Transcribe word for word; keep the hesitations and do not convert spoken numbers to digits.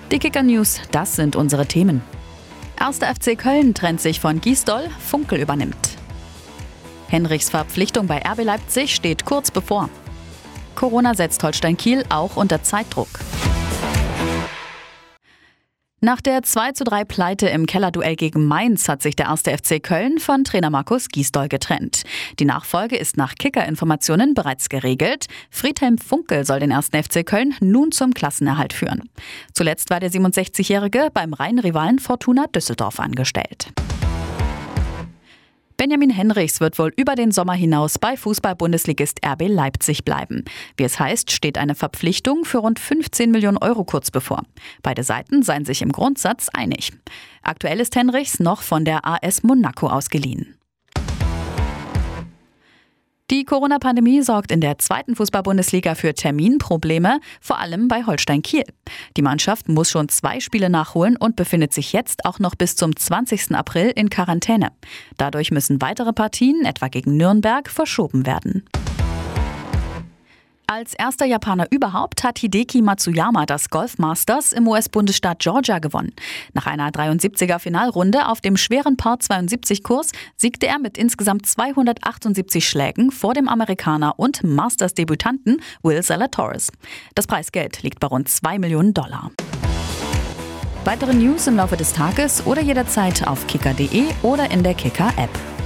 Die Kicker News, das sind unsere Themen. Erster F C Köln trennt sich von Gisdol, Funkel übernimmt. Henrichs Verpflichtung bei R B Leipzig steht kurz bevor. Corona setzt Holstein Kiel auch unter Zeitdruck. Nach der zwei zu drei Pleite im Kellerduell gegen Mainz hat sich der erste F C Köln von Trainer Markus Gisdol getrennt. Die Nachfolge ist nach Kicker-Informationen bereits geregelt. Friedhelm Funkel soll den ersten F C Köln nun zum Klassenerhalt führen. Zuletzt war der siebenundsechzigjährige beim Rhein-Rivalen Fortuna Düsseldorf angestellt. Benjamin Henrichs wird wohl über den Sommer hinaus bei Fußball-Bundesligist R B Leipzig bleiben. Wie es heißt, steht eine Verpflichtung für rund fünfzehn Millionen Euro kurz bevor. Beide Seiten seien sich im Grundsatz einig. Aktuell ist Henrichs noch von der A S Monaco ausgeliehen. Die Corona-Pandemie sorgt in der zweiten Fußball-Bundesliga für Terminprobleme, vor allem bei Holstein Kiel. Die Mannschaft muss schon zwei Spiele nachholen und befindet sich jetzt auch noch bis zum zwanzigsten April in Quarantäne. Dadurch müssen weitere Partien, etwa gegen Nürnberg, verschoben werden. Als erster Japaner überhaupt hat Hideki Matsuyama das Golf Masters im U S-Bundesstaat Georgia gewonnen. Nach einer dreiundsiebziger-Finalrunde auf dem schweren Par zweiundsiebzig-Kurs siegte er mit insgesamt zweihundertachtundsiebzig Schlägen vor dem Amerikaner und Masters-Debütanten Will Zalatoris. Das Preisgeld liegt bei rund zwei Millionen Dollar. Weitere News im Laufe des Tages oder jederzeit auf kicker punkt de oder in der Kicker-App.